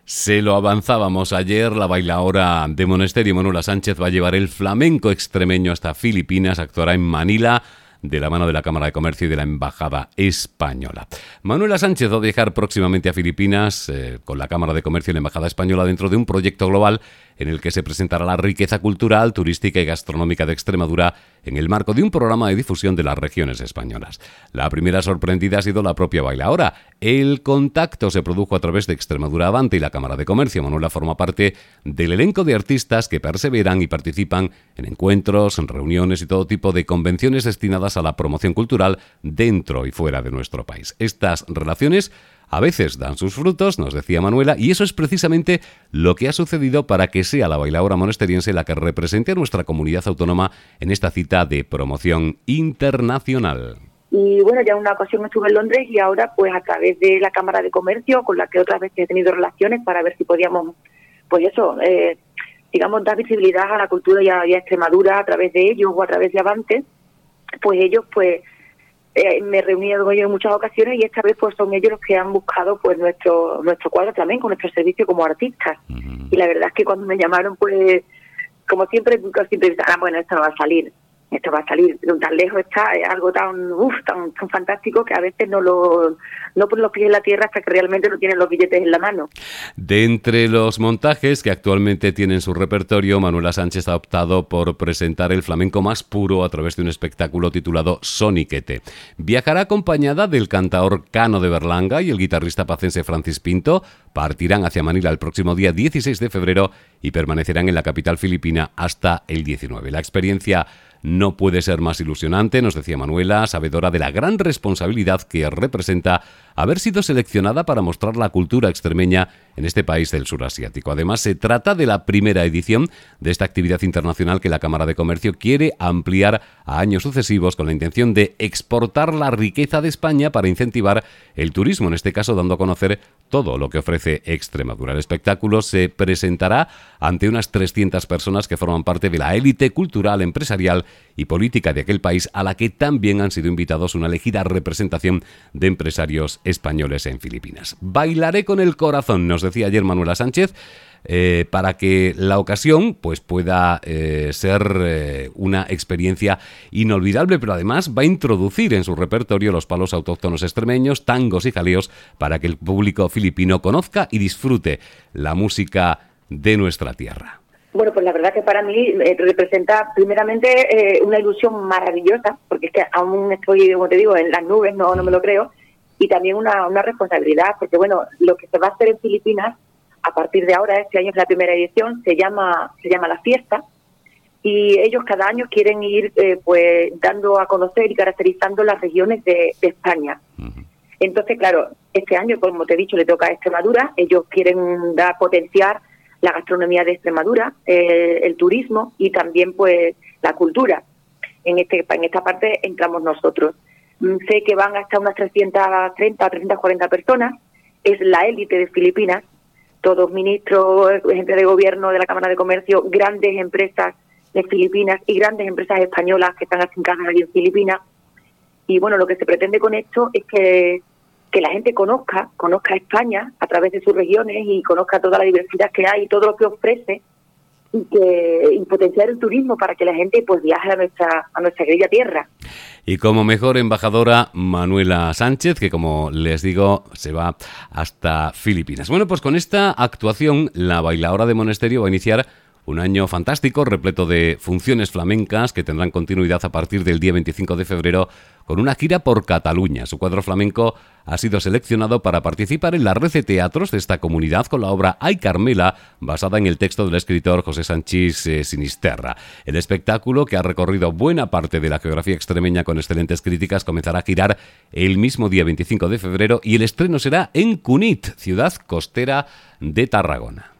Se lo avanzábamos ayer, la bailaora de Monesterio, Manuela Sánchez, va a llevar el flamenco extremeño hasta Filipinas, actuará en Manila, de la mano de la Cámara de Comercio y de la Embajada Española. Manuela Sánchez va a viajar próximamente a Filipinas con la Cámara de Comercio y la Embajada Española dentro de un proyecto global en el que se presentará la riqueza cultural, turística y gastronómica de Extremadura en el marco de un programa de difusión de las regiones españolas. La primera sorprendida ha sido la propia bailaora. El contacto se produjo a través de Extremadura Avante y la Cámara de Comercio. Manuela forma parte del elenco de artistas que perseveran y participan en encuentros, en reuniones y todo tipo de convenciones destinadas a la promoción cultural dentro y fuera de nuestro país. Estas relaciones a veces dan sus frutos, nos decía Manuela, y eso es precisamente lo que ha sucedido para que sea la bailaora monesteriense la que represente a nuestra comunidad autónoma en esta cita de promoción internacional. Y bueno, ya una ocasión estuve en Londres y ahora pues a través de la Cámara de Comercio, con la que otras veces he tenido relaciones para ver si podíamos, pues eso, digamos, dar visibilidad a la cultura y a Extremadura a través de ellos o a través de Avante, pues ellos pues me he reunido con ellos en muchas ocasiones y esta vez pues son ellos los que han buscado pues nuestro cuadro también con nuestro servicio como artistas. Uh-huh. Y la verdad es que cuando me llamaron pues como siempre bueno, esto va a salir, tan lejos está, es algo tan fantástico que a veces no ponen los pies en la tierra hasta que realmente no tienen los billetes en la mano. De entre los montajes que actualmente tiene en su repertorio, Manuela Sánchez ha optado por presentar el flamenco más puro a través de un espectáculo titulado Soniquete. Viajará acompañada del cantaor Cano de Berlanga y el guitarrista pacense Francis Pinto. Partirán hacia Manila el próximo día 16 de febrero y permanecerán en la capital filipina hasta el 19. La experiencia no puede ser más ilusionante, nos decía Manuela, sabedora de la gran responsabilidad que representa haber sido seleccionada para mostrar la cultura extremeña en este país del sur asiático. Además, se trata de la primera edición de esta actividad internacional que la Cámara de Comercio quiere ampliar a años sucesivos con la intención de exportar la riqueza de España para incentivar el turismo, en este caso dando a conocer todo lo que ofrece Extremadura. El espectáculo se presentará ante unas 300 personas que forman parte de la élite cultural, empresarial y política de aquel país, a la que también han sido invitados una elegida representación de empresarios españoles en Filipinas. Bailaré con el corazón, nos decía ayer Manuela Sánchez, para que la ocasión pues pueda ser una experiencia inolvidable, pero además va a introducir en su repertorio los palos autóctonos extremeños, tangos y jaleos, para que el público filipino conozca y disfrute la música de nuestra tierra. Bueno, pues la verdad que para mí representa primeramente una ilusión maravillosa, porque es que aún estoy, como te digo, en las nubes, no me lo creo, y también una responsabilidad, porque bueno, lo que se va a hacer en Filipinas a partir de ahora, este año es la primera edición, se llama La Fiesta, y ellos cada año quieren ir pues dando a conocer y caracterizando las regiones de España. Uh-huh. Entonces, claro, este año, como te he dicho, le toca a Extremadura, ellos quieren potenciar la gastronomía de Extremadura, el turismo y también pues la cultura. En esta parte entramos nosotros. Sé que van hasta unas 330 o 340 personas, es la élite de Filipinas, todos ministros, gente de gobierno de la Cámara de Comercio, grandes empresas de Filipinas y grandes empresas españolas que están afincadas allí en Filipinas. Y bueno, lo que se pretende con esto es que la gente conozca a España a través de sus regiones y conozca toda la diversidad que hay y todo lo que ofrece y potenciar el turismo para que la gente pues viaje a nuestra querida tierra. Y como mejor embajadora, Manuela Sánchez, que como les digo, se va hasta Filipinas. Bueno, pues con esta actuación, la bailaora de Monesterio va a iniciar un año fantástico, repleto de funciones flamencas que tendrán continuidad a partir del día 25 de febrero con una gira por Cataluña. Su cuadro flamenco ha sido seleccionado para participar en la red de teatros de esta comunidad con la obra Ay Carmela, basada en el texto del escritor José Sanchís Sinisterra. El espectáculo, que ha recorrido buena parte de la geografía extremeña con excelentes críticas, comenzará a girar el mismo día 25 de febrero y el estreno será en Cunit, ciudad costera de Tarragona.